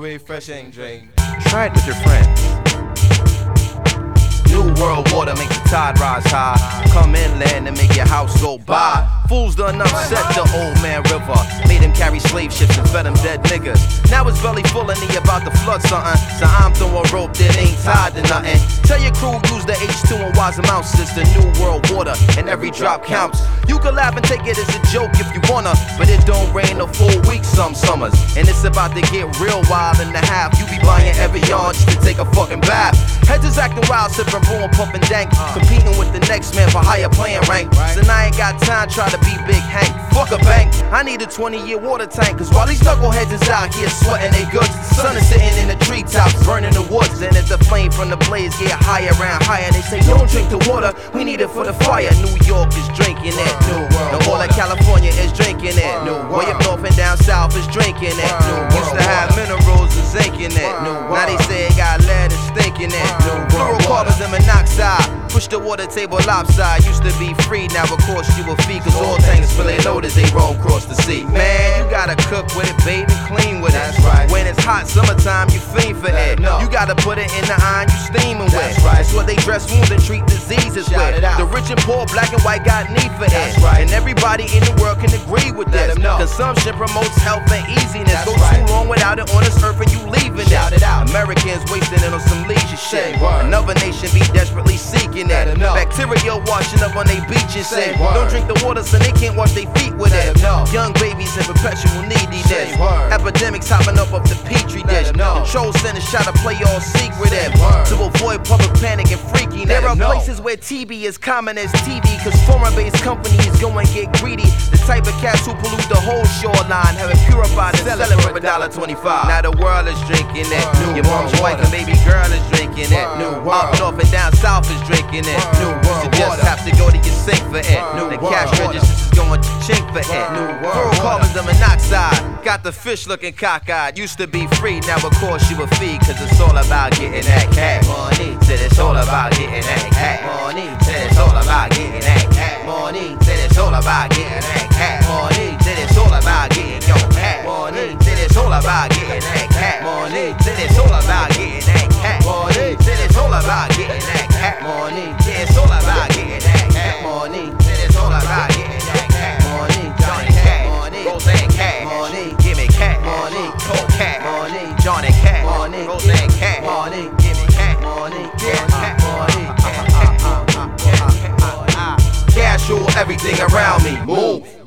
refreshing drink. Try it with your friends. New world water make the tide rise high. Come inland and make your house go by. Fools done upset the old man river. Made him carry slave ships and fed him dead niggas. Now his belly full and he about to flood something. So I'm throwing rope that ain't tied to nothing. Tell your crew use the H2 and wise amounts. It's the new world water and every drop counts. You can laugh and take it as a joke if you wanna, but it don't rain a full week some summers. And it's about to get real wild in the half. You be buying Evian just to take a fucking bath. Heads is acting wild, sipping brew and pumping dank. Competing with the next man for higher playing rank. So I ain't got time try to be Big Hank. Fuck a bank, I need a 20-year water tank. Cause while these knuckleheads is out here sweating they goods, the sun is sitting in the treetops, burning the woods. And as the flame from the blaze get higher and higher, they say don't drink the water, we need it for the fire. New York is drinking it. The whole of California is drinking it. Way up north and down south is drinking it. Used to have minerals and zinc in it. Now they say it got lead and stink in it. Fluorocarbons and monoxide. Push the water table lopside. Used to be free, now of course you will fee. Cause all tankers fully loaded, they roll across the sea. Man, you gotta cook with it, bathe and clean with it. When it's hot summertime, you fiend for it. You gotta put it in the iron, you steaming with. That's what they dress wounds and treat diseases with. The rich and poor, black and white got need for it. And everybody in the world can agree with this. Consumption promotes health and easiness. Go too long without it on this earth and you leaving it. Americans wasting it on some leisure shit. Another nation be desperately seeking it. Bacteria washing up on they beaches. Say, don't drink the water so they can't wash their feet with it. Young babies in perpetual neediness. Epidemics hopping up off the petri dish. Control centers try to play all secret to avoid public panic and freakiness. There are places where TB is common as TD, cause foreign-based companies go and get greedy. The type of cats who pollute the whole shoreline, have it purified and sell it for $1.25. Now the world is drinking it. Your mom's wife and baby girl is drinking it. Up north and down south is drinking it. You just have to go to your sink for it. The cash registers is going to chink for it. Fluorocarbons and monoxide got the fish looking cockeyed. Used to be free, now of course you a fee. Cause it's all about getting that cash money. Said it's all about getting that cash money. Said it's all about getting that cash money. Said it's all about getting that cash money. Said it's all about getting your cash money. Said it's all about getting that cash money. Said it's all about getting that cash money. Said it's all about getting that cash money. Said it's all about getting that cash money. Said it's all about getting that cash money. Johnny Cash money. Roseanne Cash money. Give me cash money. Cold cash money. Johnny Cash money. Roseanne Cash money. Give me cash money. Cash money. Cash rule everything around me. Move.